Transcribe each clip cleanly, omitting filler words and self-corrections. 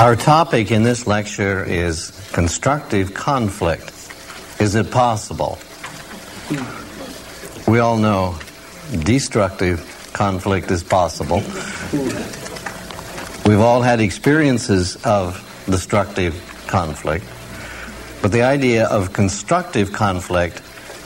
Our topic in this lecture is constructive conflict. Is it possible? We all know destructive conflict is possible. We've all had experiences of destructive conflict. But the idea of constructive conflict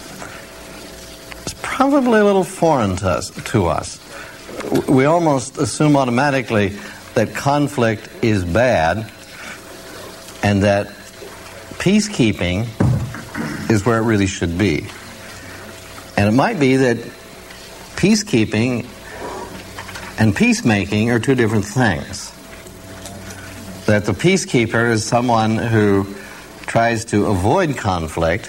is probably a little foreign to us. We almost assume automatically that conflict is bad and that peacekeeping is where it really should be. And it might be that peacekeeping and peacemaking are two different things. That the peacekeeper is someone who tries to avoid conflict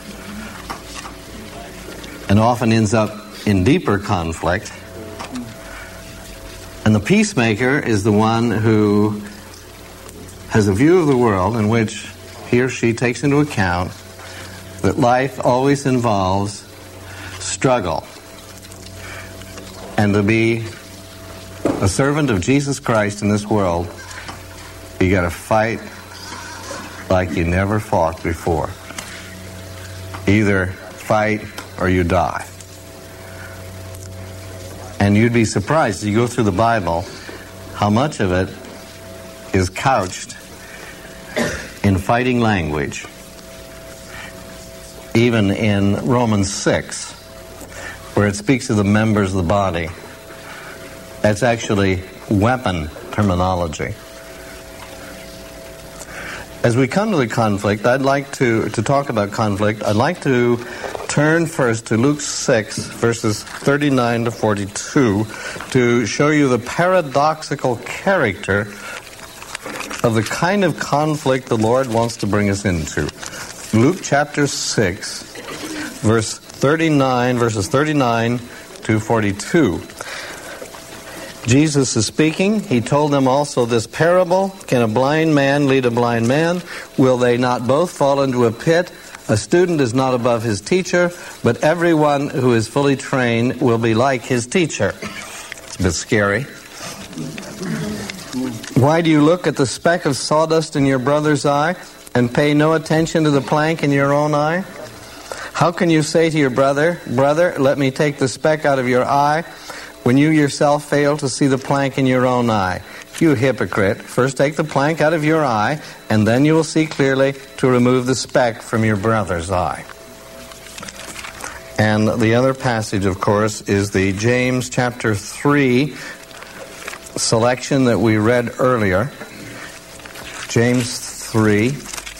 and often ends up in deeper conflict. And the peacemaker is the one who has a view of the world in which he or she takes into account that life always involves struggle. And to be a servant of Jesus Christ in this world, you got to fight like you never fought before. Either fight or you die. And you'd be surprised as you go through the Bible how much of it is couched in fighting language. Even in Romans 6, where it speaks of the members of the body, that's actually weapon terminology. As we come to the conflict, I'd like to talk about conflict. I'd like to turn first to Luke 6, verses 39 to 42, to show you the paradoxical character of the kind of conflict the Lord wants to bring us into. Luke chapter 6, verses 39 to 42. Jesus is speaking. He told them also this parable. Can a blind man lead a blind man? Will they not both fall into a pit? A student is not above his teacher, but everyone who is fully trained will be like his teacher. It's a bit scary. Why do you look at the speck of sawdust in your brother's eye and pay no attention to the plank in your own eye? How can you say to your brother, "Brother, let me take the speck out of your eye," when you yourself fail to see the plank in your own eye? You hypocrite, first take the plank out of your eye, and then you will see clearly to remove the speck from your brother's eye. And the other passage, of course, is the James chapter 3 selection that we read earlier. James 3.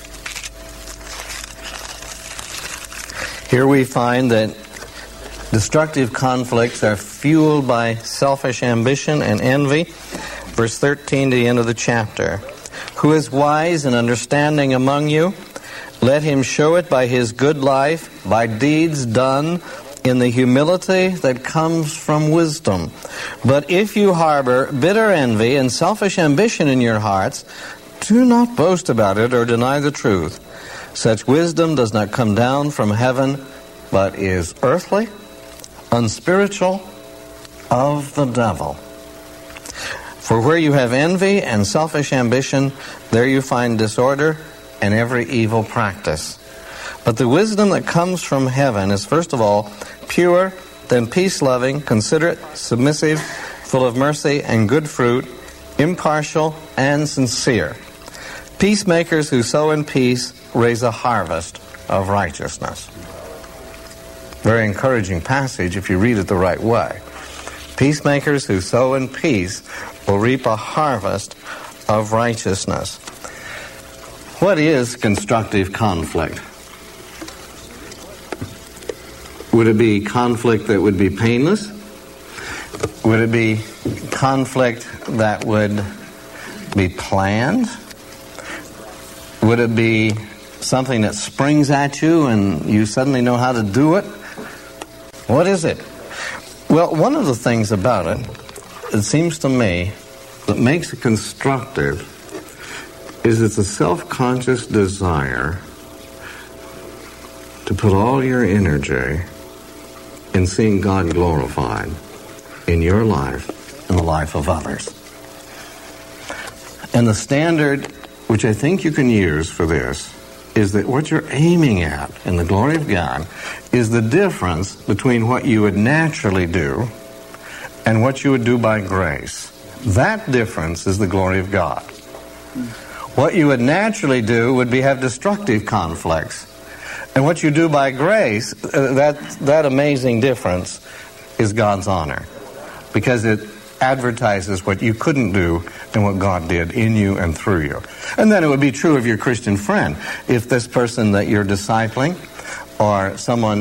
Here we find that destructive conflicts are fueled by selfish ambition and envy. Verse 13 to the end of the chapter. Who is wise and understanding among you? Let him show it by his good life, by deeds done in the humility that comes from wisdom. But if you harbor bitter envy and selfish ambition in your hearts, do not boast about it or deny the truth. Such wisdom does not come down from heaven, but is earthly, unspiritual, of the devil. For where you have envy and selfish ambition, there you find disorder and every evil practice. But the wisdom that comes from heaven is first of all pure, then peace-loving, considerate, submissive, full of mercy and good fruit, impartial and sincere. Peacemakers who sow in peace raise a harvest of righteousness. Very encouraging passage if you read it the right way. Peacemakers who sow in peace will reap a harvest of righteousness. What is constructive conflict? Would it be conflict that would be painless? Would it be conflict that would be planned? Would it be something that springs at you and you suddenly know how to do it? What is it? Well, one of the things about it, it seems to me, that makes it constructive is it's a self-conscious desire to put all your energy in seeing God glorified in your life and the life of others. And the standard, which I think you can use for this, is that what you're aiming at in the glory of God is the difference between what you would naturally do and what you would do by grace. That difference is the glory of God. What you would naturally do would be have destructive conflicts. And what you do by grace, that amazing difference is God's honor. Because it advertises what you couldn't do and what God did in you and through you. And then it would be true of your Christian friend. If this person that you're discipling, or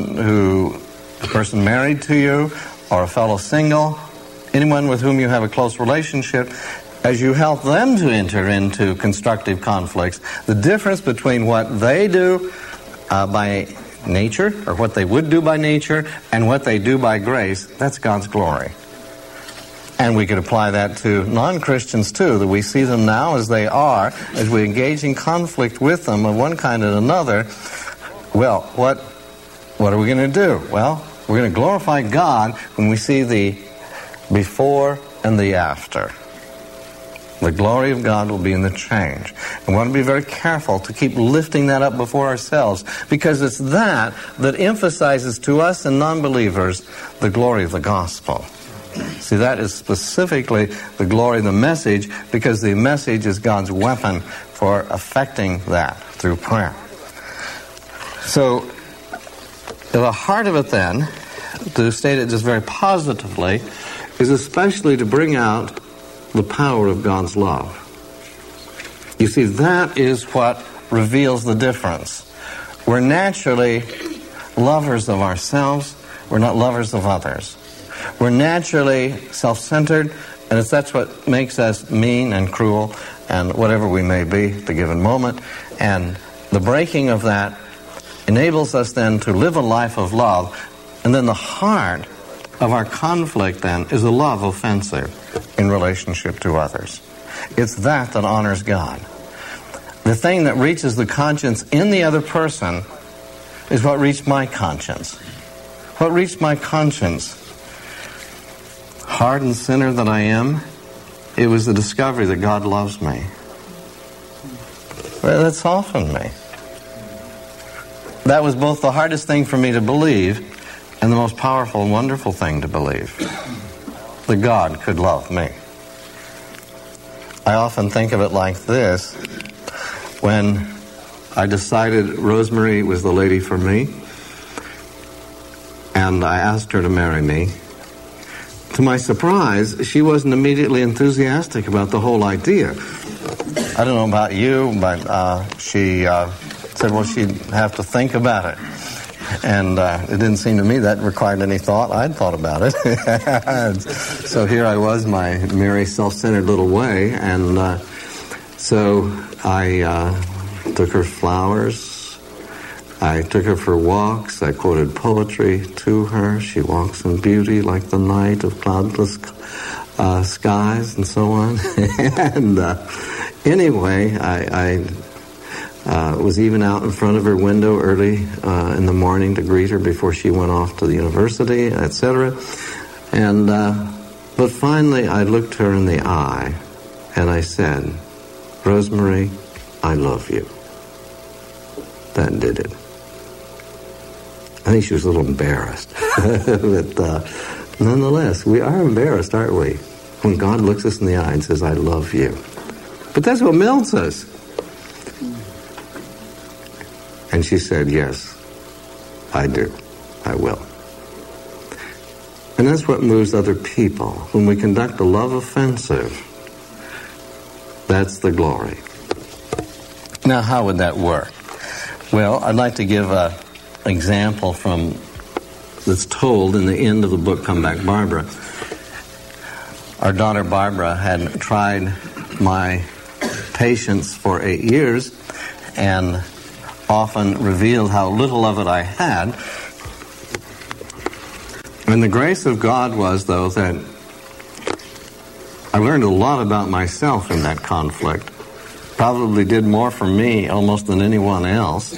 a person married to you, or a fellow single, anyone with whom you have a close relationship, as you help them to enter into constructive conflicts, the difference between what they do by nature, or what they would do by nature, and what they do by grace, that's God's glory. And we could apply that to non-Christians too, that we see them now as they are, as we engage in conflict with them of one kind and another. Well, what are we going to do? Well, we're going to glorify God when we see the before and the after. The glory of God will be in the change. And we want to be very careful to keep lifting that up before ourselves, because it's that emphasizes to us and non-believers the glory of the gospel. See, that is specifically the glory of the message, because the message is God's weapon for affecting that through prayer. So, the heart of it then, to state it just very positively, is especially to bring out the power of God's love. You see, that is what reveals the difference. We're naturally lovers of ourselves. We're not lovers of others. We're naturally self-centered, and that's what makes us mean and cruel and whatever we may be at the given moment. And the breaking of that enables us then to live a life of love. And then the heart of our conflict then is a love offensive in relationship to others. It's that honors God. The thing that reaches the conscience in the other person is what reached my conscience. What reached my conscience? Hardened sinner that I am, it was the discovery that God loves me. Well, that softened me. That was both the hardest thing for me to believe and the most powerful and wonderful thing to believe, that God could love me. I often think of it like this. When I decided Rosemary was the lady for me, and I asked her to marry me, to my surprise, she wasn't immediately enthusiastic about the whole idea. I don't know about you, but she said, well, she'd have to think about it. And it didn't seem to me that required any thought. I'd thought about it. So here I was, my merry, self-centered little way, and so I took her flowers. I took her for walks. I quoted poetry to her. She walks in beauty like the night of cloudless skies and so on. And anyway, I was even out in front of her window early in the morning to greet her before she went off to the university, etc. And but finally I looked her in the eye and I said, Rosemary, I love you. That did it. I think she was a little embarrassed. But nonetheless, we are embarrassed, aren't we? When God looks us in the eye and says, I love you. But that's what melts us. And she said, yes, I do. I will. And that's what moves other people. When we conduct a love offensive, that's the glory. Now, how would that work? Well, I'd like to give an example that's told in the end of the book, Come Back, Barbara. Our daughter Barbara had tried my patience for 8 years and often revealed how little of it I had. And the grace of God was, though, that I learned a lot about myself in that conflict. Probably did more for me almost than anyone else.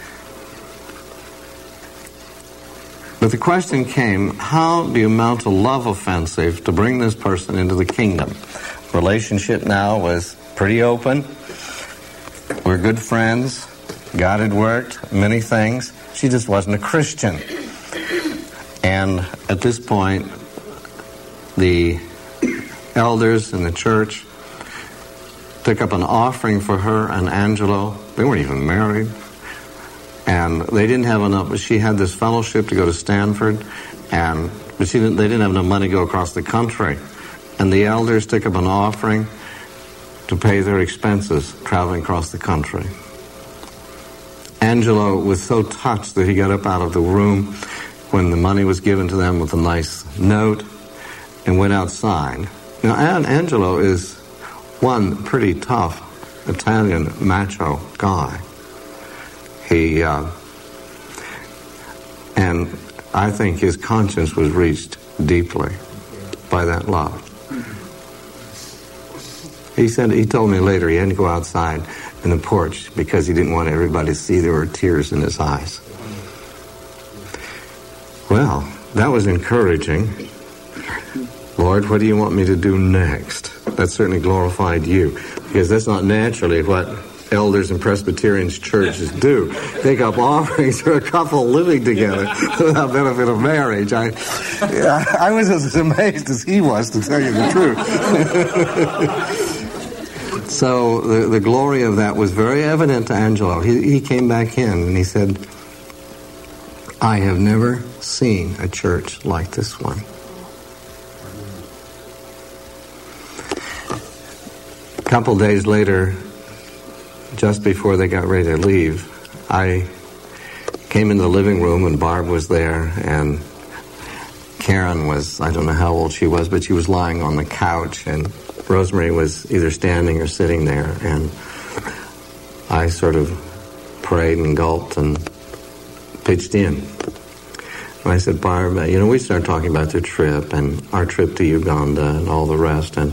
But the question came, how do you mount a love offensive to bring this person into the kingdom? Relationship now was pretty open. We're good friends. God had worked many things. She just wasn't a Christian. And at this point, the elders in the church took up an offering for her and Angelo. They weren't even married. And they didn't have enough. She had this fellowship to go to Stanford, but they didn't have enough money to go across the country. And the elders took up an offering to pay their expenses traveling across the country. Angelo was so touched that he got up out of the room when the money was given to them with a nice note and went outside. Now, Angelo is one pretty tough Italian macho guy. And I think his conscience was reached deeply by that love. He told me later he had to go outside in the porch because he didn't want everybody to see there were tears in his eyes. Well, that was encouraging. Lord, what do you want me to do next? That certainly glorified you, because that's not naturally what elders in Presbyterian churches do. Take up offerings for a couple living together without benefit of marriage. I was as amazed as he was, to tell you the truth. So the glory of that was very evident to Angelo. He came back in and he said, I have never seen a church like this one. A couple days later, just before they got ready to leave, I came in the living room and Barb was there, and Karen was, I don't know how old she was, but she was lying on the couch, and Rosemary was either standing or sitting there, and I sort of prayed and gulped and pitched in. And I said, Barb, we started talking about the trip and our trip to Uganda and all the rest, and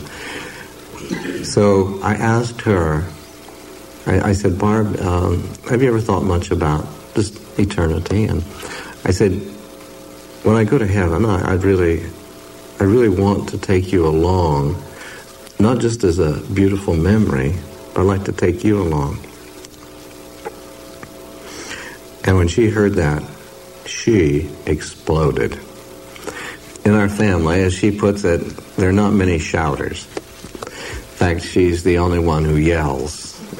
so I asked her, I said, Barb, have you ever thought much about just eternity? And I said, when I go to heaven, I really want to take you along, not just as a beautiful memory, but I'd like to take you along. And when she heard that, she exploded. In our family, as she puts it, there are not many shouters. In fact, she's the only one who yells.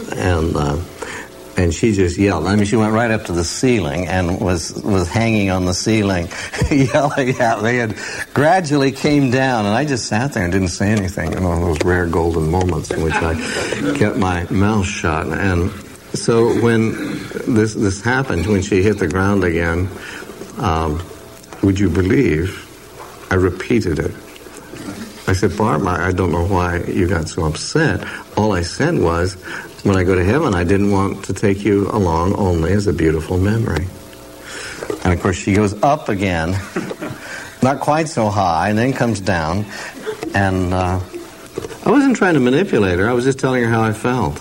And she just yelled. I mean, she went right up to the ceiling and was hanging on the ceiling, yelling at me, and gradually came down. And I just sat there and didn't say anything. One of those rare golden moments in which I kept my mouth shut. And so when this happened, when she hit the ground again, would you believe I repeated it? I said, Barb, I don't know why you got so upset. All I said was, when I go to heaven, I didn't want to take you along only as a beautiful memory. And of course, she goes up again, not quite so high, and then comes down. And I wasn't trying to manipulate her. I was just telling her how I felt.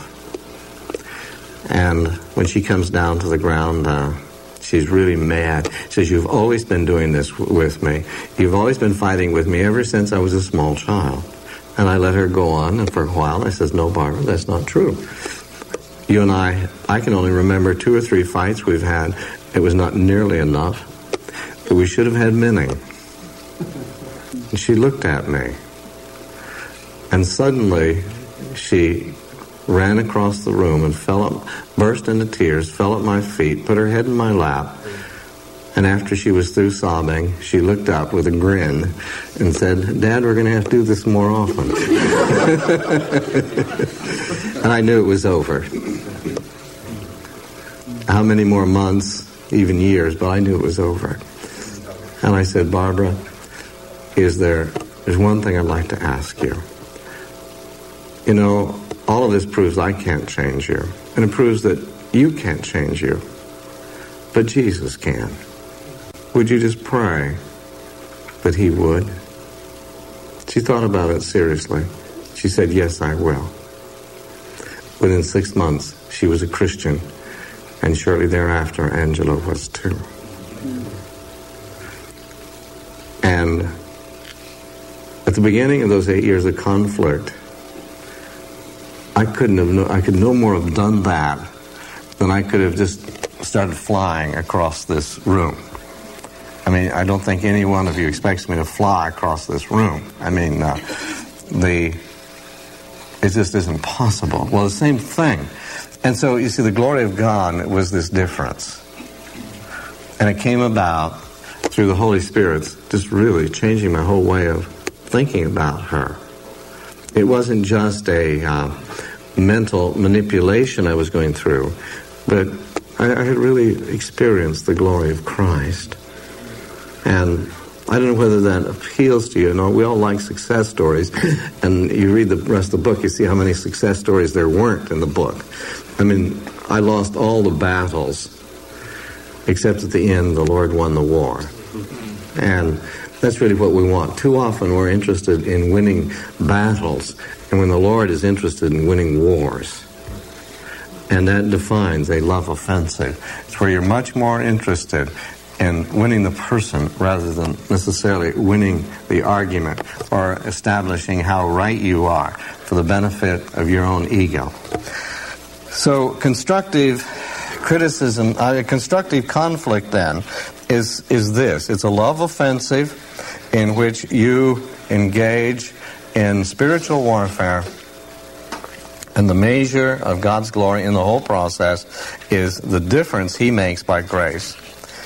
And when she comes down to the ground, she's really mad. She says, you've always been doing this with me. You've always been fighting with me ever since I was a small child. And I let her go on, and for a while I says, no, Barbara, that's not true. You and I can only remember 2 or 3 fights we've had. It was not nearly enough. But we should have had many. And she looked at me. And suddenly she ran across the room and burst into tears, fell at my feet, put her head in my lap. And after she was through sobbing, she looked up with a grin and said, Dad, we're going to have to do this more often. And I knew it was over. How many more months, even years, but I knew it was over. And I said, Barbara, there's one thing I'd like to ask you. All of this proves I can't change you. And it proves that you can't change you. But Jesus can. Would you just pray that he would? She thought about it seriously. She said, yes, I will. Within 6 months, she was a Christian. And shortly thereafter, Angelo was too. And at the beginning of those 8 years of conflict, I could no more have done that than I could have just started flying across this room. I mean, I don't think any one of you expects me to fly across this room. I mean, it just isn't possible. Well, the same thing. And so, you see, the glory of God was this difference. And it came about through the Holy Spirit, just really changing my whole way of thinking about her. It wasn't just a mental manipulation I was going through, but I had really experienced the glory of Christ. And I don't know whether that appeals to you. You know, we all like success stories, and you read the rest of the book, you see how many success stories there weren't in the book. I mean, I lost all the battles, except at the end, the Lord won the war. And that's really what we want. Too often we're interested in winning battles, and when the Lord is interested in winning wars. And that defines a love offensive. It's where you're much more interested in winning the person rather than necessarily winning the argument or establishing how right you are for the benefit of your own ego. So constructive criticism, constructive conflict then is this. It's a love offensive in which you engage in spiritual warfare, and the measure of God's glory in the whole process is the difference He makes by grace.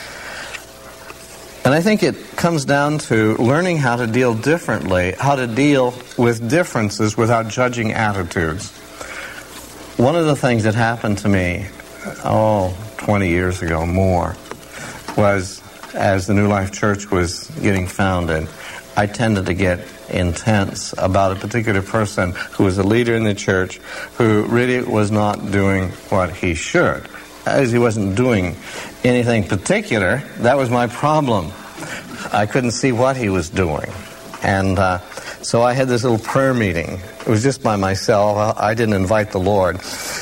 And I think it comes down to learning how to deal differently, how to deal with differences without judging attitudes. One of the things that happened to me, 20 years ago, more, was as the New Life Church was getting founded, I tended to get intense about a particular person who was a leader in the church who really was not doing what he should. As he wasn't doing anything particular, that was my problem. I couldn't see what he was doing. And so I had this little prayer meeting. It was just by myself. I didn't invite the Lord.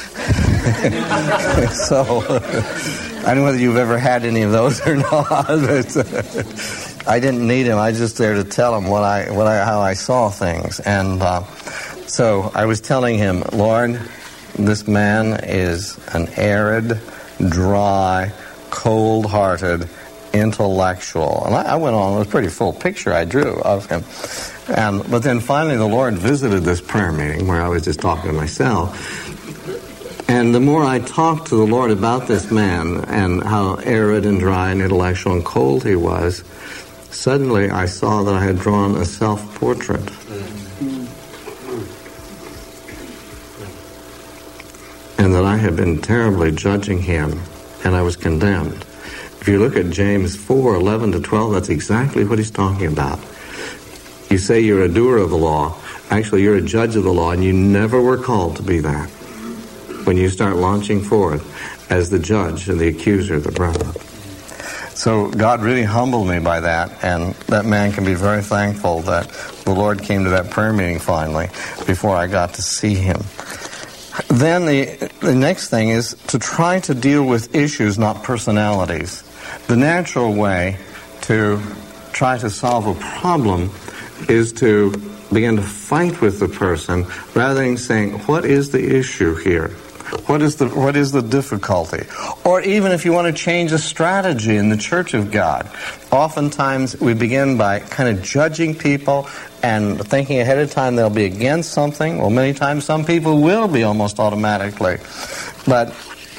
So I don't know whether you've ever had any of those or not. But, I didn't need him. I was just there to tell him how I saw things. And so I was telling him, Lord, this man is an arid, dry, cold-hearted intellectual. And I went on. It was a pretty full picture I drew of him. But then finally the Lord visited this prayer meeting where I was just talking to myself. And the more I talked to the Lord about this man and how arid and dry and intellectual and cold he was, suddenly I saw that I had drawn a self-portrait. And that I had been terribly judging him, and I was condemned. If you look at James 4:11-12, that's exactly what he's talking about. You say you're a doer of the law. Actually, you're a judge of the law, and you never were called to be that. When you start launching forth as the judge and the accuser of the brethren. So God really humbled me by that, and that man can be very thankful that the Lord came to that prayer meeting finally before I got to see him. Then the next thing is to try to deal with issues, not personalities. The natural way to try to solve a problem is to begin to fight with the person rather than saying, what is the issue here? What is the difficulty? Or even if you want to change a strategy in the Church of God, oftentimes we begin by kind of judging people and thinking ahead of time they'll be against something. Well, many times some people will be almost automatically. But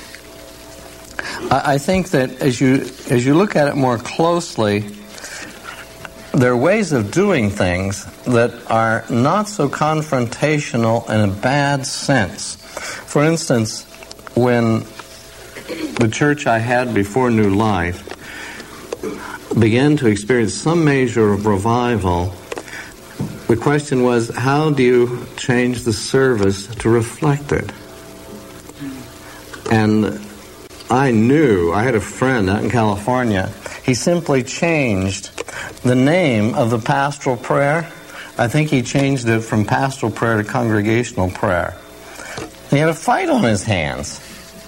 I think that as you look at it more closely, there are ways of doing things that are not so confrontational in a bad sense. For instance, when the church I had before New Life began to experience some measure of revival, the question was, how do you change the service to reflect it? And I knew, I had a friend out in California, he simply changed the name of the pastoral prayer. I think he changed it from pastoral prayer to congregational prayer. He had a fight on his hands.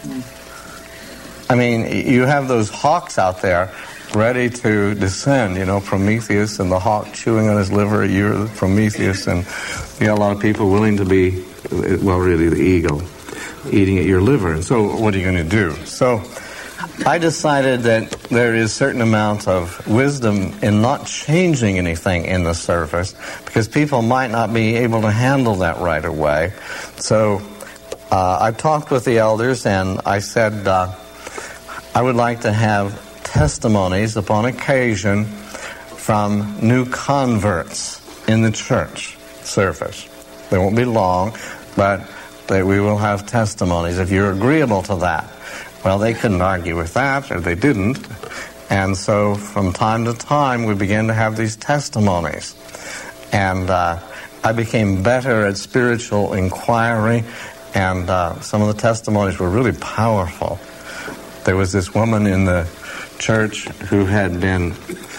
I mean, you have those hawks out there ready to descend, Prometheus and the hawk chewing on his liver. You're Prometheus, and you got a lot of people willing to be well, really the eagle, eating at your liver. And so what are you going to do? So I decided that there is a certain amount of wisdom in not changing anything in the service, because people might not be able to handle that right away. So I talked with the elders, and I said I would like to have testimonies upon occasion from new converts in the church service. They won't be long, but we will have testimonies if you're agreeable to that. Well, they couldn't argue with that, or they didn't. And so from time to time, we began to have these testimonies. And I became better at spiritual inquiry, and some of the testimonies were really powerful. There was this woman in the church who had been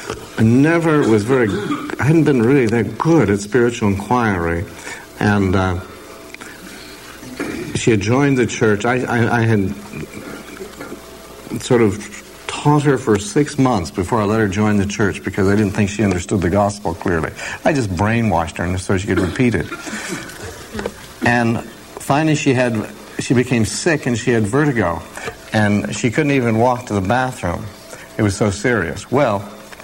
hadn't been really that good at spiritual inquiry, and she had joined the church. I had sort of taught her for 6 months before I let her join the church, because I didn't think she understood the gospel clearly. I just brainwashed her so she could repeat it. And finally she became sick, and she had vertigo, and she couldn't even walk to the bathroom. It was so serious. Well,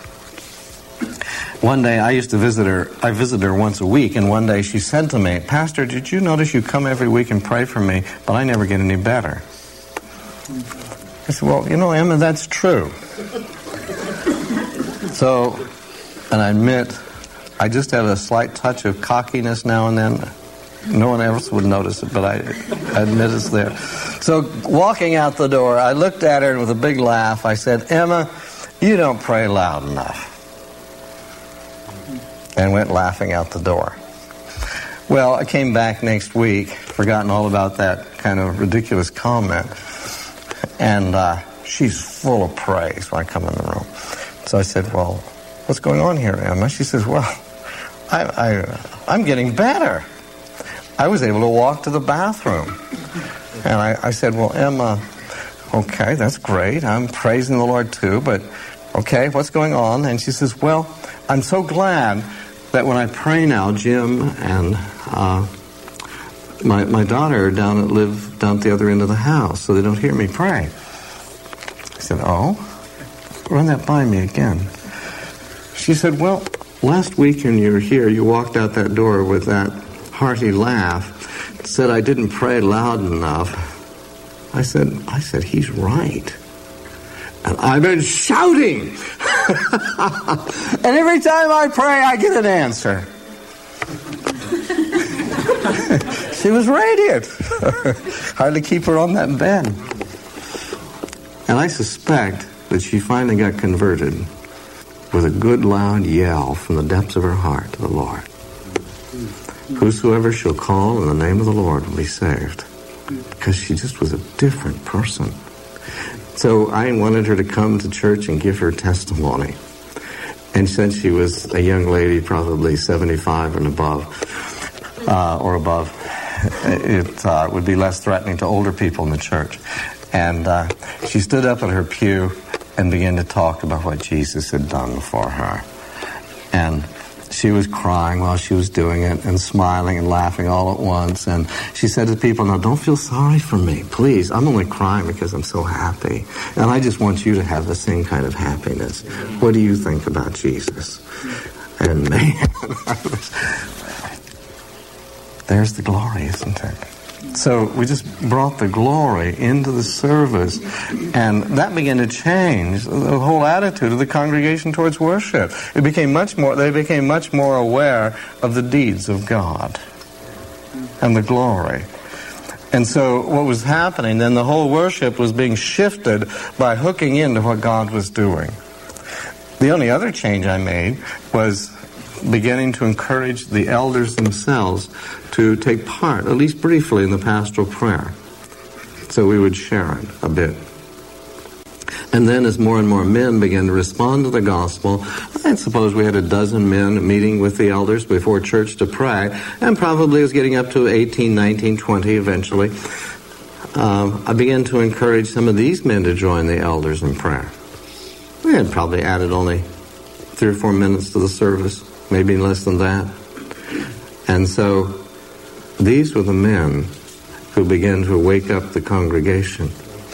one day I used to visit her. I visited her once a week, and one day she said to me, "Pastor, did you notice you come every week and pray for me, but I never get any better?" I said, "Well, Emma, that's true." So, and I admit, I just have a slight touch of cockiness now and then. No one else would notice it, but I admit it's there. So, walking out the door, I looked at her, and with a big laugh, I said, "Emma, you don't pray loud enough." And went laughing out the door. Well, I came back next week, forgotten all about that kind of ridiculous comment. And she's full of praise when I come in the room. So I said, "Well, what's going on here, Emma?" She says, "Well, I'm getting better. I was able to walk to the bathroom." And I said, "Well, Emma, okay, that's great. I'm praising the Lord too, but okay, what's going on?" And she says, "Well, I'm so glad that when I pray now, Jim and my daughter live down at the other end of the house, so they don't hear me pray." I said, "Oh, run that by me again." She said, "Well, last week when you were here, you walked out that door with that hearty laugh, said I didn't pray loud enough." I said, "He's right. And I've been shouting. And every time I pray, I get an answer." She was radiant. Hardly keep her on that bed. And I suspect that she finally got converted with a good loud yell from the depths of her heart to the Lord. "Whosoever shall call in the name of the Lord will be saved." Because she just was a different person. So I wanted her to come to church and give her testimony. And since she was a young lady, probably 75 and above, it would be less threatening to older people in the church. And she stood up at her pew and began to talk about what Jesus had done for her. And she was crying while she was doing it, and smiling and laughing all at once. And she said to people, "Now, don't feel sorry for me, please. I'm only crying because I'm so happy. And I just want you to have the same kind of happiness. What do you think about Jesus?" And man, there's the glory, isn't it? So we just brought the glory into the service, and that began to change the whole attitude of the congregation towards worship. They became much more aware of the deeds of God and the glory. And so what was happening, then the whole worship was being shifted by hooking into what God was doing. The only other change I made was beginning to encourage the elders themselves to take part, at least briefly, in the pastoral prayer. So we would share it a bit. And then as more and more men began to respond to the gospel, I suppose we had a dozen men meeting with the elders before church to pray, and probably it was getting up to 18, 19, 20 eventually. I began to encourage some of these men to join the elders in prayer. We had probably added only 3 or 4 minutes to the service, maybe less than that. And so these were the men who began to wake up the congregation.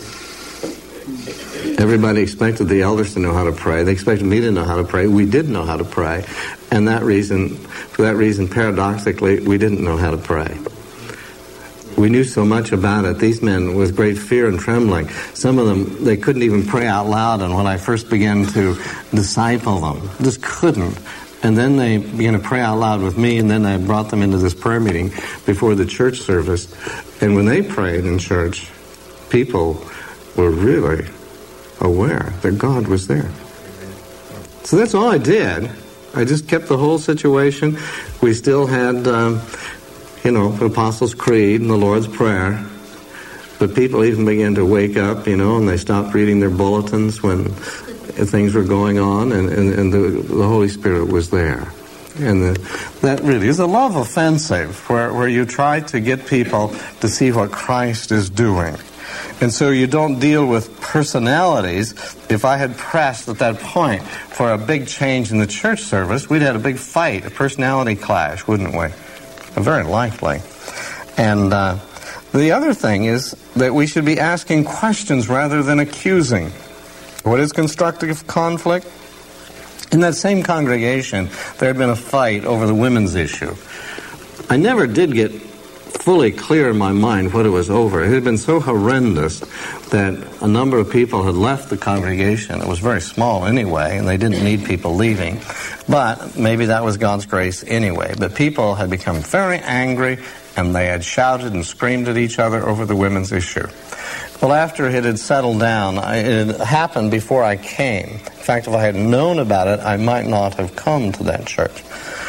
Everybody expected the elders to know how to pray. They expected me to know how to pray. We did know how to pray. And for that reason, paradoxically, we didn't know how to pray. We knew so much about it. These men, with great fear and trembling, some of them, they couldn't even pray out loud. And when I first began to disciple them, just couldn't. And then they began to pray out loud with me, and then I brought them into this prayer meeting before the church service. And when they prayed in church, people were really aware that God was there. So that's all I did. I just kept the whole situation. We still had, the Apostles' Creed and the Lord's Prayer. But people even began to wake up, and they stopped reading their bulletins when things were going on, and the Holy Spirit was there. And that really is a love offensive, where you try to get people to see what Christ is doing. And so you don't deal with personalities. If I had pressed at that point for a big change in the church service, we'd had a big fight, a personality clash, wouldn't we? Very likely. And the other thing is that we should be asking questions rather than accusing. What is constructive conflict? In that same congregation, there had been a fight over the women's issue. I never did get fully clear in my mind what it was over. It had been so horrendous that a number of people had left the congregation. It was very small anyway, and they didn't need people leaving. But maybe that was God's grace anyway. But people had become very angry, and they had shouted and screamed at each other over the women's issue. Well, after it had settled down, it had happened before I came. In fact, if I had known about it, I might not have come to that church.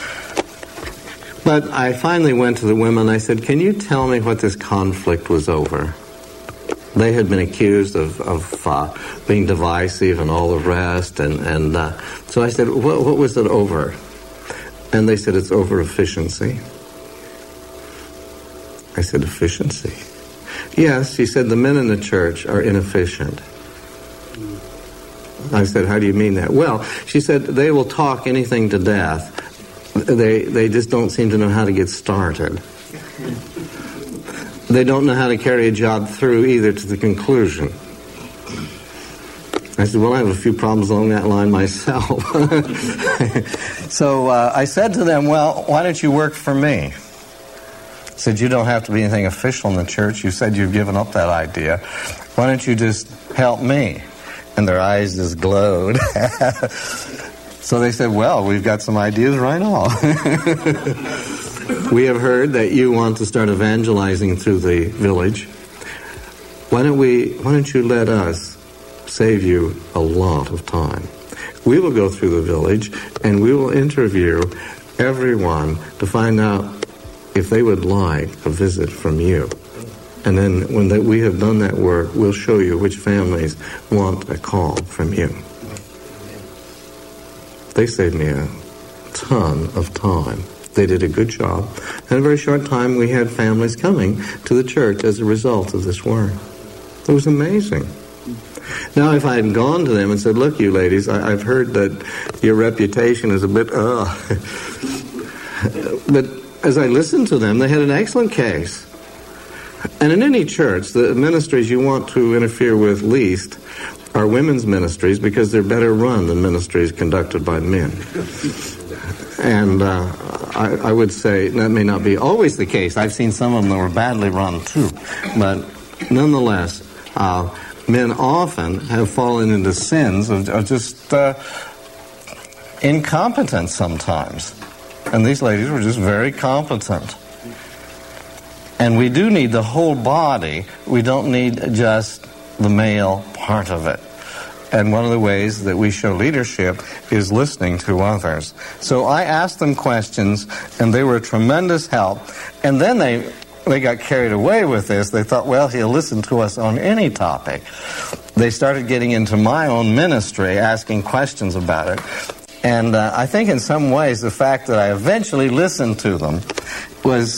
But I finally went to the women and I said, can you tell me what this conflict was over? They had been accused of being divisive and all the rest. And so I said, what was it over? And they said, it's over efficiency. I said, efficiency? Yes, she said, the men in the church are inefficient. I said, how do you mean that? Well, she said, they will talk anything to death. They just don't seem to know how to get started. They don't know how to carry a job through either to the conclusion. I said, well, I have a few problems along that line myself. So I said to them, well, why don't you work for me? I said, you don't have to be anything official in the church. You said you've given up that idea. Why don't you just help me? And their eyes just glowed. So they said, well, we've got some ideas right on. We have heard that you want to start evangelizing through the village. Why don't you let us save you a lot of time? We will go through the village and we will interview everyone to find out if they would like a visit from you. And then when we have done that work, we'll show you which families want a call from you. They saved me a ton of time. They did a good job. In a very short time, we had families coming to the church as a result of this work. It was amazing. Now, if I had gone to them and said, look, you ladies, I've heard that your reputation is a bit, But as I listened to them, they had an excellent case. And in any church, the ministries you want to interfere with least are women's ministries because they're better run than ministries conducted by men. And I would say that may not be always the case. I've seen some of them that were badly run too. But nonetheless, men often have fallen into sins of just incompetence sometimes. And these ladies were just very competent. And we do need the whole body. We don't need just the male part of it. And one of the ways that we show leadership is listening to others. So I asked them questions, and they were a tremendous help. And then they got carried away with this. They thought, well, he'll listen to us on any topic. They started getting into my own ministry, asking questions about it. And I think in some ways the fact that I eventually listened to them was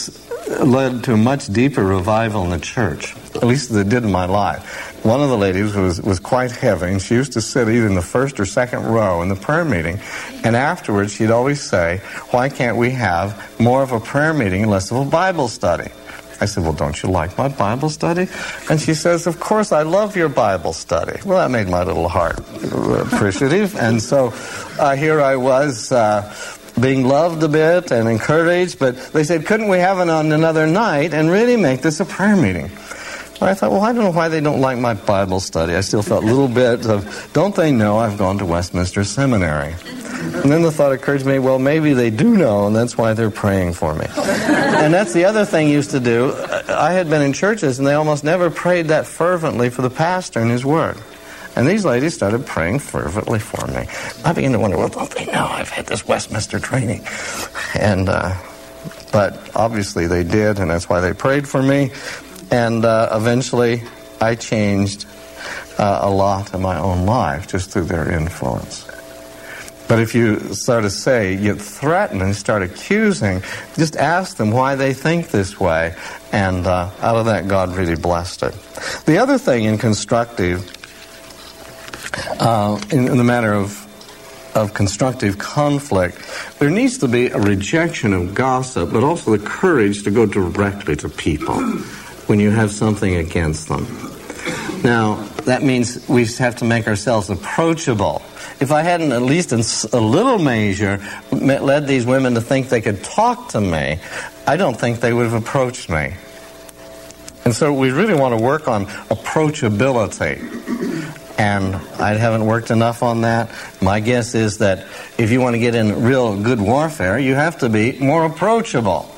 led to a much deeper revival in the church. At least it did in my life. One of the ladies was quite heavy, and she used to sit either in the first or second row in the prayer meeting. And afterwards, she'd always say, "Why can't we have more of a prayer meeting and less of a Bible study?" I said, "Well, don't you like my Bible study?" And she says, "Of course, I love your Bible study." Well, that made my little heart appreciative. And so here I was being loved a bit and encouraged, but they said, "Couldn't we have it on another night and really make this a prayer meeting?" And I thought, well, I don't know why they don't like my Bible study. I still felt a little bit of, don't they know I've gone to Westminster Seminary? And then the thought occurred to me, well, maybe they do know, and that's why they're praying for me. And that's the other thing used to do. I had been in churches, and they almost never prayed that fervently for the pastor and his work. And these ladies started praying fervently for me. I began to wonder, well, don't they know I've had this Westminster training? And but obviously they did, and that's why they prayed for me. And eventually I changed a lot in my own life just through their influence. But if you start to say, you threaten and start accusing, just ask them why they think this way. And out of that, God really blessed it. The other thing in constructive, in the matter of constructive conflict, there needs to be a rejection of gossip, but also the courage to go directly to people when you have something against them. Now, that means we have to make ourselves approachable. If I hadn't, at least in a little measure, led these women to think they could talk to me, I don't think they would have approached me. And so we really want to work on approachability. And I haven't worked enough on that. My guess is that if you want to get in real good warfare, you have to be more approachable.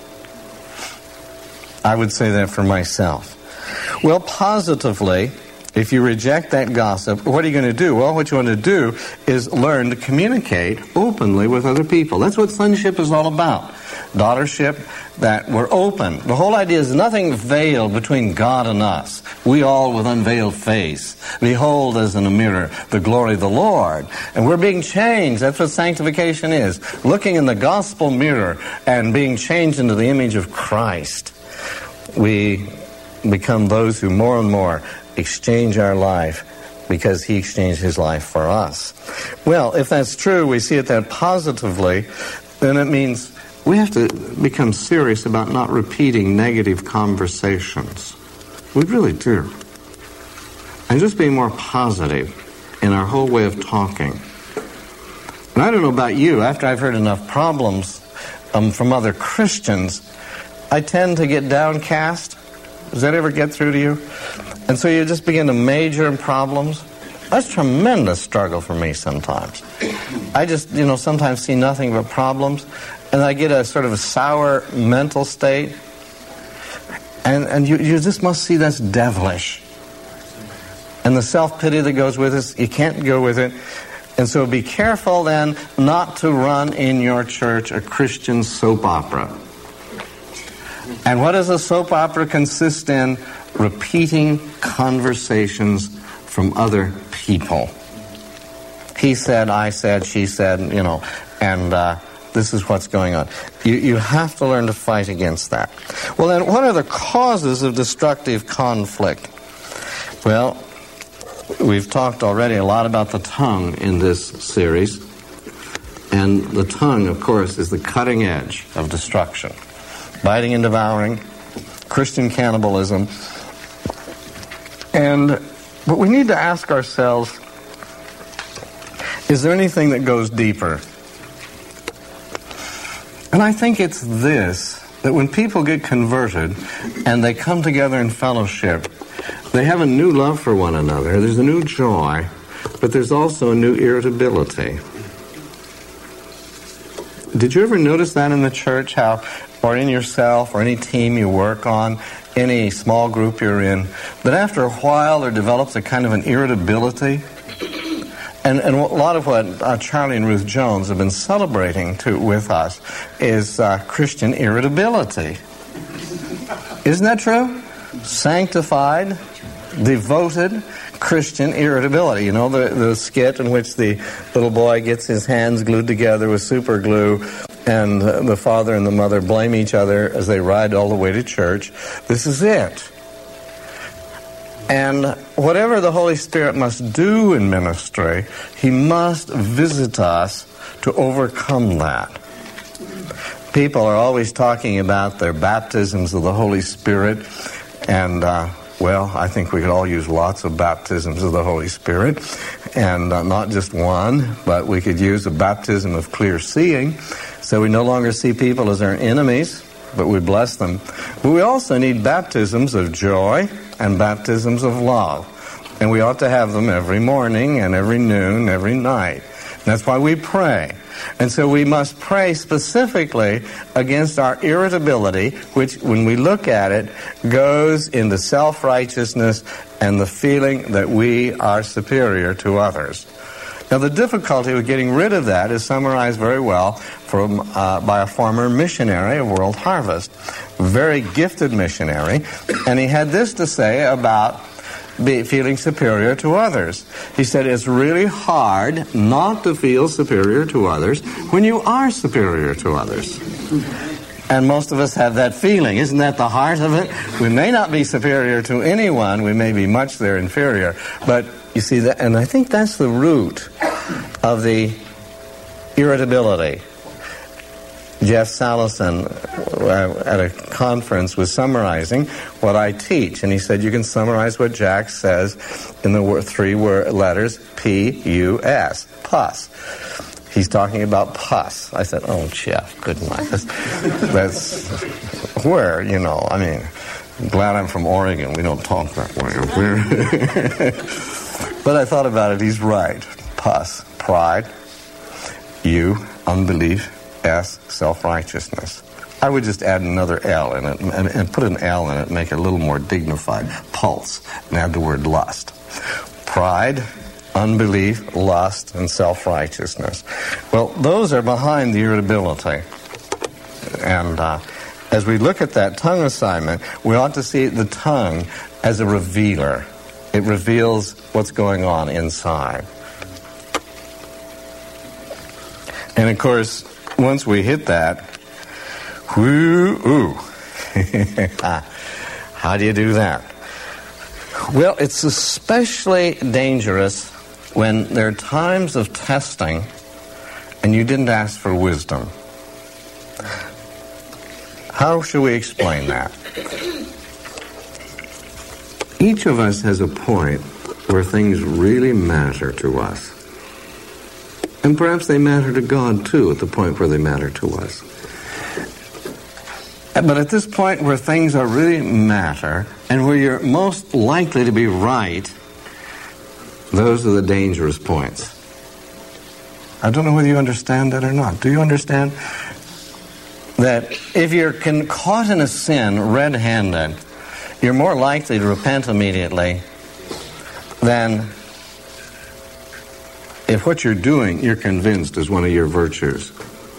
I would say that for myself. Well, positively, if you reject that gossip, what are you going to do? Well, what you want to do is learn to communicate openly with other people. That's what sonship is all about. Daughtership, that we're open. The whole idea is nothing veiled between God and us. We all with unveiled face behold as in a mirror the glory of the Lord. And we're being changed. That's what sanctification is. Looking in the gospel mirror and being changed into the image of Christ. We become those who more and more exchange our life because He exchanged His life for us. Well, if that's true, we see it that positively, then it means we have to become serious about not repeating negative conversations. We really do. And just being more positive in our whole way of talking. And I don't know about you, after I've heard enough problems from other Christians, I tend to get downcast. Does that ever get through to you? And so you just begin to major in problems. That's a tremendous struggle for me sometimes. I just, sometimes see nothing but problems. And I get a sort of a sour mental state. And you just must see that's devilish. And the self-pity that goes with it, you can't go with it. And so be careful then not to run in your church a Christian soap opera. And what does a soap opera consist in? Repeating conversations from other people. He said, I said, she said, and this is what's going on. You have to learn to fight against that. Well, then, what are the causes of destructive conflict? Well, we've talked already a lot about the tongue in this series. And the tongue, of course, is the cutting edge of destruction. Biting and devouring, Christian cannibalism. But we need to ask ourselves, is there anything that goes deeper? And I think it's this, that when people get converted and they come together in fellowship, they have a new love for one another. There's a new joy, but there's also a new irritability. Did you ever notice that in the church, how, or in yourself, or any team you work on, any small group you're in, that after a while there develops a kind of an irritability? And a lot of what Charlie and Ruth Jones have been celebrating with us is Christian irritability. Isn't that true? Sanctified, devoted Christian irritability. The skit in which the little boy gets his hands glued together with super glue and the father and the mother blame each other as they ride all the way to church. This is it. And whatever the Holy Spirit must do in ministry, He must visit us to overcome that. People are always talking about their baptisms of the Holy Spirit, and well, I think we could all use lots of baptisms of the Holy Spirit, and not just one, but we could use a baptism of clear seeing, so we no longer see people as our enemies, but we bless them. But we also need baptisms of joy and baptisms of love, and we ought to have them every morning and every noon, every night. And that's why we pray. And so we must pray specifically against our irritability, which, when we look at it, goes into self-righteousness and the feeling that we are superior to others. Now, the difficulty with getting rid of that is summarized very well by a former missionary of World Harvest, a very gifted missionary, and he had this to say about feeling superior to others. He said, it's really hard not to feel superior to others when you are superior to others. And most of us have that feeling. Isn't that the heart of it? We may not be superior to anyone. We may be much their inferior. But you see that, and I think that's the root of the irritability. Jeff Salison at a conference was summarizing what I teach, and he said you can summarize what Jack says in the three letters P-U-S, pus. He's talking about pus. I said, oh, Jeff, good night. That's where, you know, I mean, I'm glad I'm from Oregon. We don't talk that way. But I thought about it. He's right. Pus, pride. U, unbelief. S, self-righteousness. I would just add another L in it and put an L in it and make it a little more dignified. Pulse, and add the word lust. Pride, unbelief, lust, and self-righteousness. Well, those are behind the irritability. And as we look at that tongue assignment, we ought to see the tongue as a revealer. It reveals what's going on inside. And of course, once we hit that, how do you do that? Well, it's especially dangerous when there are times of testing and you didn't ask for wisdom. How should we explain that? Each of us has a point where things really matter to us. And perhaps they matter to God, too, at the point where they matter to us. But at this point where things are really matter, and where you're most likely to be right, those are the dangerous points. I don't know whether you understand that or not. Do you understand that if you're caught in a sin red-handed, you're more likely to repent immediately than if what you're doing, you're convinced, is one of your virtues?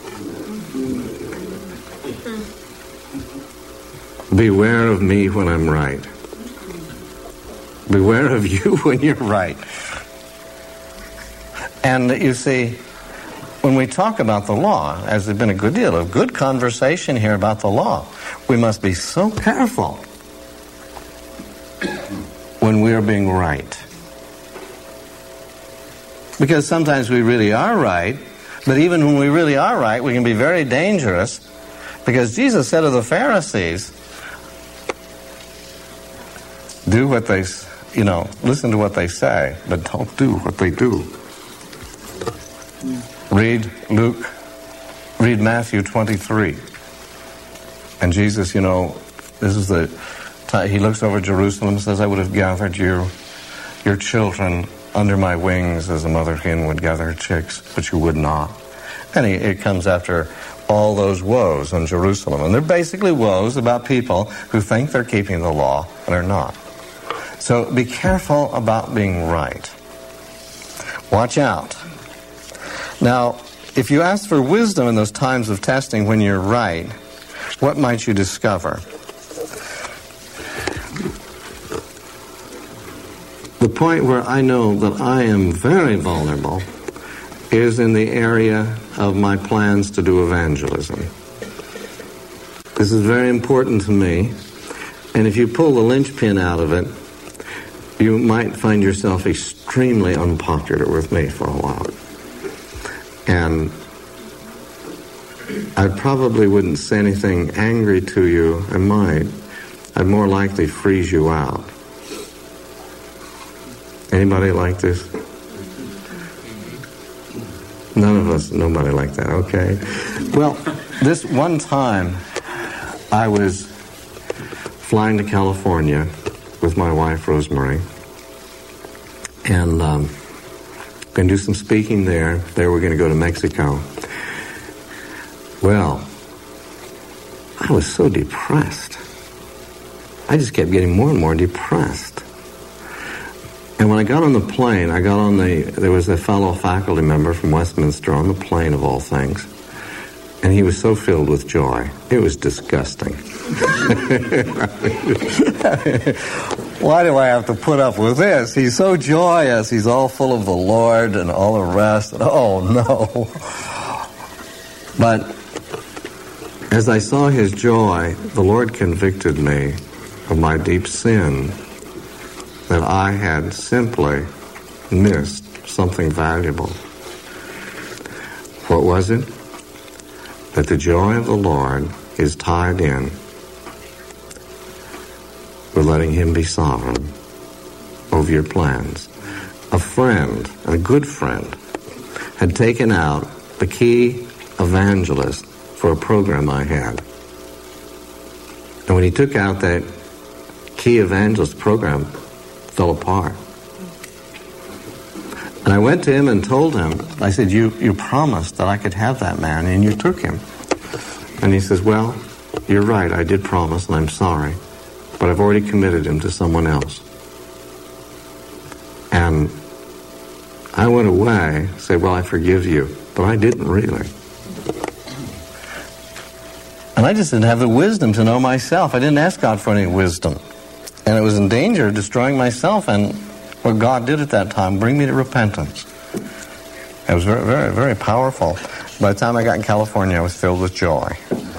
Beware of me when I'm right. Beware of you when you're right. And you see, when we talk about the law, as there's been a good deal of good conversation here about the law, we must be so careful when we are being right. Because sometimes we really are right, but even when we really are right, we can be very dangerous. Because Jesus said to the Pharisees, do what they, listen to what they say, but don't do what they do. Read Matthew 23. And Jesus, this is the time, he looks over Jerusalem and says, I would have gathered your children under my wings as a mother hen would gather her chicks, but you would not. And it comes after all those woes on Jerusalem. And they're basically woes about people who think they're keeping the law and are not. So be careful about being right. Watch out. Now, if you ask for wisdom in those times of testing when you're right, what might you discover? The point where I know that I am very vulnerable is in the area of my plans to do evangelism. This is very important to me, and if you pull the linchpin out of it, you might find yourself extremely unpopular with me for a while. And I probably wouldn't say anything angry to you. I might. I'd more likely freeze you out. Anybody like this? None of us, nobody like that, okay. Well, this one time I was flying to California with my wife, Rosemary, and going to do some speaking there. There we're going to go to Mexico. Well, I was so depressed. I just kept getting more and more depressed. And when I got on the plane, there was a fellow faculty member from Westminster on the plane, of all things, and he was so filled with joy. It was disgusting. Why do I have to put up with this? He's so joyous. He's all full of the Lord and all the rest. Oh, no. But as I saw his joy, the Lord convicted me of my deep sin, that I had simply missed something valuable. What was it? That the joy of the Lord is tied in with letting Him be sovereign over your plans. A friend, a good friend, had taken out the key evangelist for a program I had. And when he took out that key evangelist program, fell apart. And I went to him and told him, I said, you promised that I could have that man, and you took him. And he says, well, you're right, I did promise, and I'm sorry, but I've already committed him to someone else. And I went away, said, well, I forgive you, but I didn't really. And I just didn't have the wisdom to know myself. I didn't ask God for any wisdom. And it was in danger of destroying myself, and what God did at that time, bring me to repentance. It was very, very, very powerful. By the time I got in California, I was filled with joy.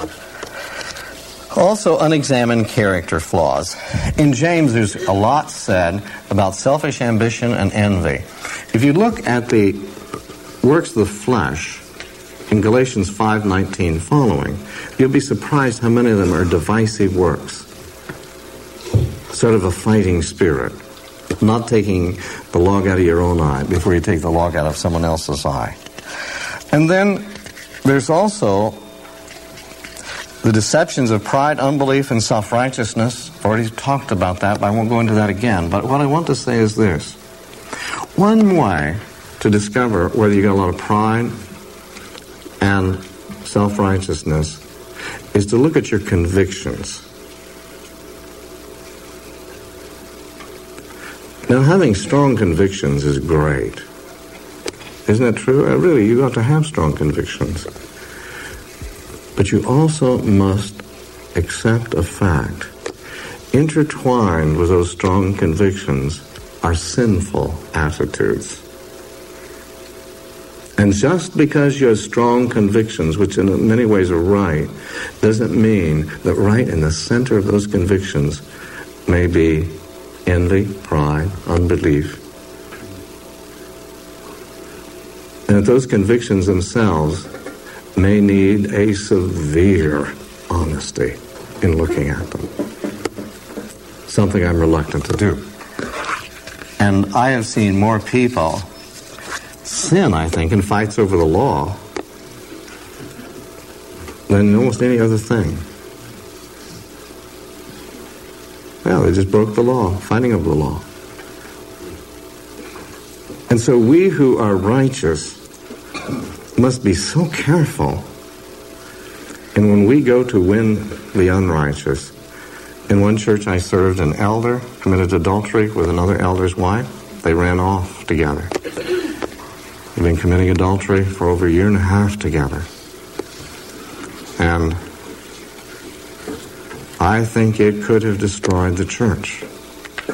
Also, unexamined character flaws. In James, there's a lot said about selfish ambition and envy. If you look at the works of the flesh in Galatians 5:19 following, you'll be surprised how many of them are divisive works. Sort of a fighting spirit. Not taking the log out of your own eye before you take the log out of someone else's eye. And then there's also the deceptions of pride, unbelief, and self-righteousness. I've already talked about that, but I won't go into that again. But what I want to say is this. One way to discover whether you got a lot of pride and self-righteousness is to look at your convictions. Now, having strong convictions is great. Isn't that true? Really, you got to have strong convictions. But you also must accept a fact. Intertwined with those strong convictions are sinful attitudes. And just because you have strong convictions, which in many ways are right, doesn't mean that right in the center of those convictions may be envy, pride, unbelief. And that those convictions themselves may need a severe honesty in looking at them. Something I'm reluctant to do. And I have seen more people sin, I think, in fights over the law than almost any other thing. Well, they just broke the law, fighting over the law. And so we who are righteous must be so careful. And when we go to win the unrighteous, in one church I served, an elder committed adultery with another elder's wife. They ran off together. They've been committing adultery for over a year and a half together. And I think it could have destroyed the church.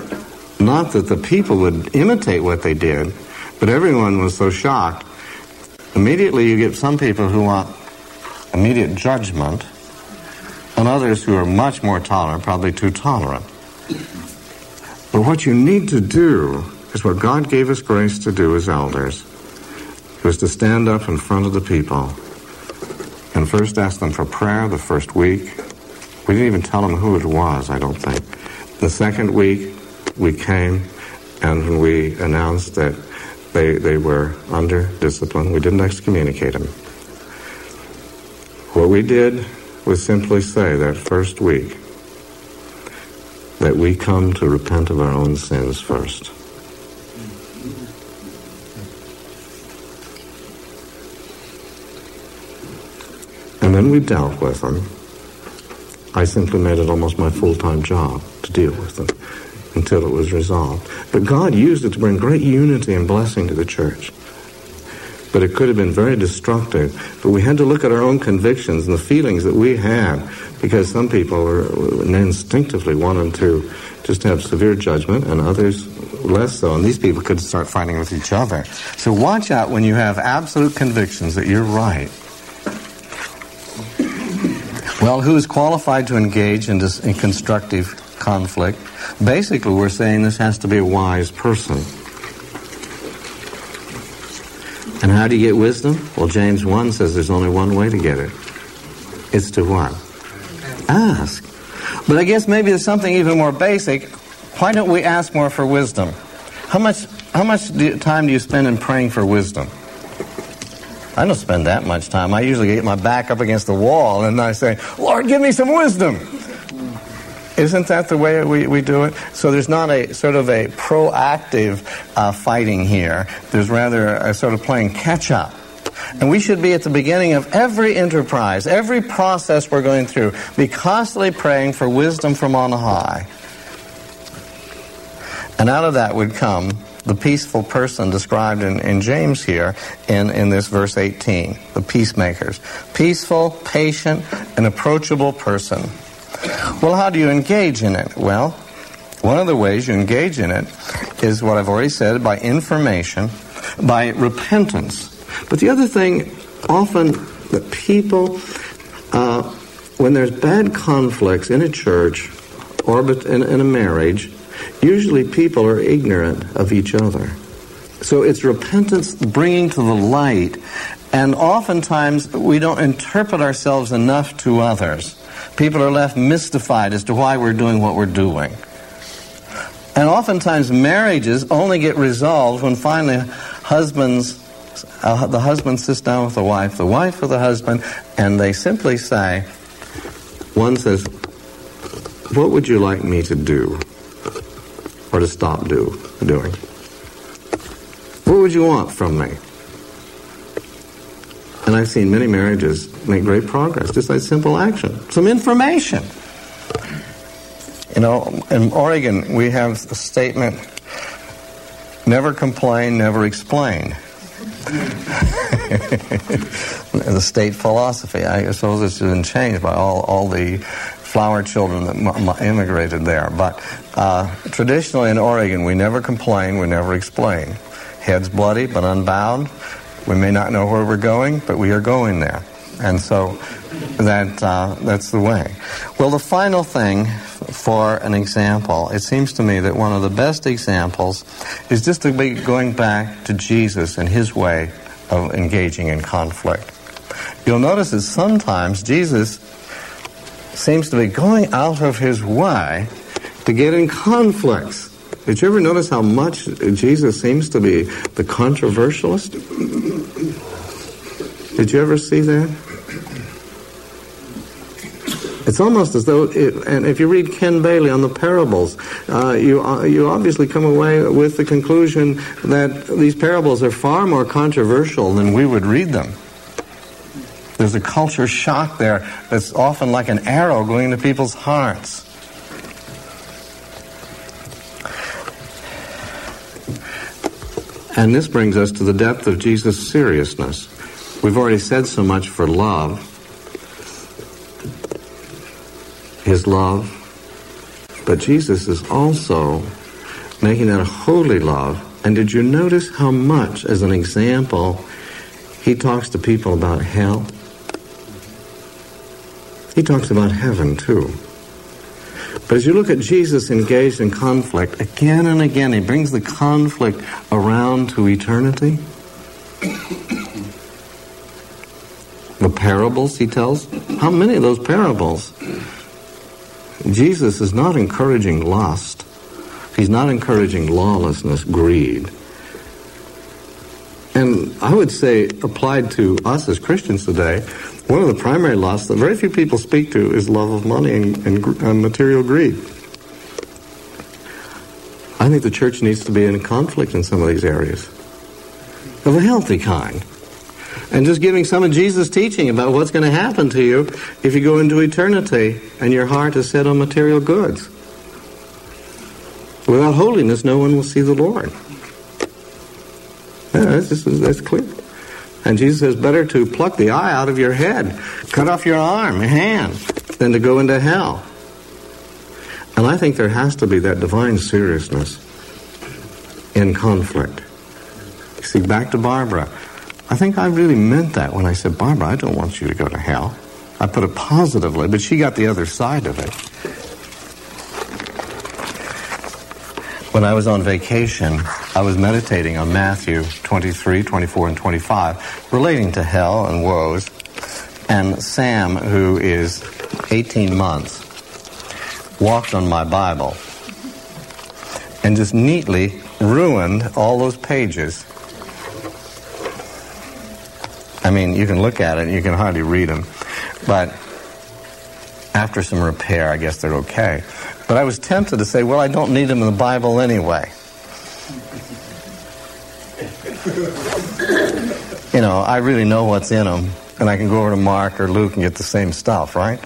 Not that the people would imitate what they did, but everyone was so shocked Immediately you get some people who want immediate judgment, and others who are much more tolerant, probably too tolerant. But what you need to do is what God gave us grace to do as elders, was to stand up in front of the people and first ask them for prayer the first week. We didn't even tell them who it was, I don't think. The second week, we came and we announced that they were under discipline. We didn't excommunicate them. What we did was simply say that first week that we come to repent of our own sins first. And then we dealt with them. I simply made it almost my full-time job to deal with them until it was resolved. But God used it to bring great unity and blessing to the church. But it could have been very destructive. But we had to look at our own convictions and the feelings that we had, because some people were instinctively wanted to just have severe judgment and others less so. And these people could start fighting with each other. So watch out when you have absolute convictions that you're right. Well, who is qualified to engage in constructive conflict? Basically, we're saying this has to be a wise person. And how do you get wisdom? Well, James 1 says there's only one way to get it. It's to what? Ask. But I guess maybe there's something even more basic. Why don't we ask more for wisdom? How much time do you spend in praying for wisdom? I don't spend that much time. I usually get my back up against the wall and I say, Lord, give me some wisdom. Isn't that the way we do it? So there's not a sort of a proactive fighting here. There's rather a sort of playing catch-up. And we should be at the beginning of every enterprise, every process we're going through, be constantly praying for wisdom from on high. And out of that would come the peaceful person described in James here in this verse 18, the peacemakers. Peaceful, patient, and approachable person. Well, how do you engage in it? Well, one of the ways you engage in it is what I've already said, by information, by repentance. But the other thing, often that people, when there's bad conflicts in a church or in a marriage, usually people are ignorant of each other. So it's repentance bringing to the light, and oftentimes we don't interpret ourselves enough to others. People are left mystified as to why we're doing what we're doing. And oftentimes marriages only get resolved when finally the husband sits down with the wife with the husband, and they simply say, one says, what would you like me to do? Or to stop doing? What would you want from me? And I've seen many marriages make great progress, just like simple action. Some information. You know, in Oregon, we have a statement, never complain, never explain. The state philosophy. I suppose it's been changed by all the flower children that immigrated there. But traditionally in Oregon, we never complain, we never explain. Heads bloody but unbound. We may not know where we're going, but we are going there. And so that's the way. Well, the final thing for an example, it seems to me that one of the best examples is just to be going back to Jesus and his way of engaging in conflict. You'll notice that sometimes Jesus seems to be going out of his way to get in conflicts. Did you ever notice how much Jesus seems to be the controversialist? Did you ever see that? It's almost as though, and if you read Ken Bailey on the parables, you obviously come away with the conclusion that these parables are far more controversial than we would read them. There's a culture shock there that's often like an arrow going into people's hearts. And this brings us to the depth of Jesus' seriousness. We've already said so much for love. His love. But Jesus is also making that a holy love. And did you notice how much, as an example, he talks to people about hell. He talks about heaven too. But as you look at Jesus engaged in conflict, again and again, he brings the conflict around to eternity. The parables he tells, how many of those parables? Jesus is not encouraging lust. He's not encouraging lawlessness, greed. And I would say, applied to us as Christians today, one of the primary lusts that very few people speak to is love of money and material greed. I think the church needs to be in conflict in some of these areas, of a healthy kind. And just giving some of Jesus' teaching about what's going to happen to you if you go into eternity and your heart is set on material goods. Without holiness, no one will see the Lord. Yeah, that's clear. And Jesus says, better to pluck the eye out of your head, cut off your arm, your hand, than to go into hell. And I think there has to be that divine seriousness in conflict. You see, back to Barbara. I think I really meant that when I said, Barbara, I don't want you to go to hell. I put it positively, but she got the other side of it. When I was on vacation, I was meditating on Matthew 23, 24, and 25, relating to hell and woes. And Sam, who is 18 months, walked on my Bible and just neatly ruined all those pages. I mean, you can look at it and you can hardly read them. But after some repair, I guess they're okay. But I was tempted to say, well, I don't need them in the Bible anyway. You know, I really know what's in them, and I can go over to Mark or Luke and get the same stuff, right?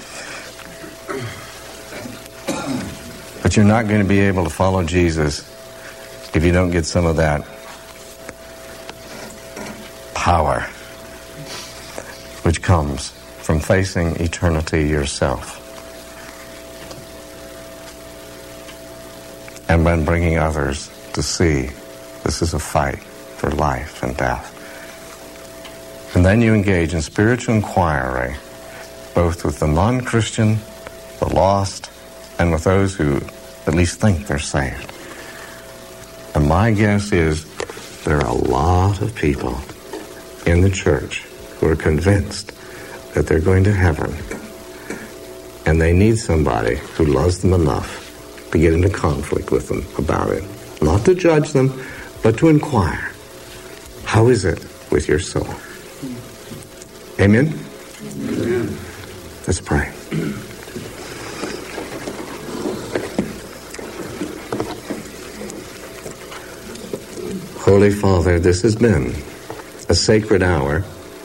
But you're not going to be able to follow Jesus if you don't get some of that power which comes from facing eternity yourself. And then bringing others to see this is a fight for life and death. And then you engage in spiritual inquiry, both with the non-Christian, the lost, and with those who at least think they're saved. And my guess is there are a lot of people in the church who are convinced that they're going to heaven, and they need somebody who loves them enough to get into conflict with them about it. Not to judge them, but to inquire. How is it with your soul? Amen? Amen. Let's pray. Holy Father, this has been a sacred hour.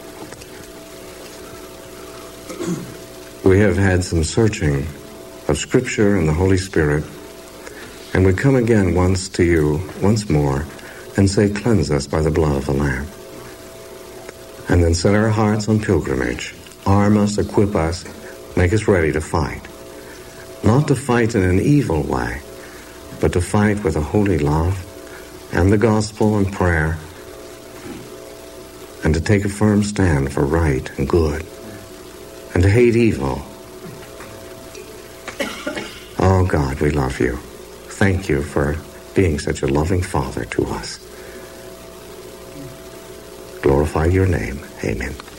We have had some searching of Scripture and the Holy Spirit, and we come again once to you, once more, and say, cleanse us by the blood of the Lamb. And then set our hearts on pilgrimage, arm us, equip us, make us ready to fight. Not to fight in an evil way, but to fight with a holy love and the gospel and prayer, and to take a firm stand for right and good, and to hate evil. Oh God, we love you. Thank you for being such a loving Father to us. Glorify your name. Amen.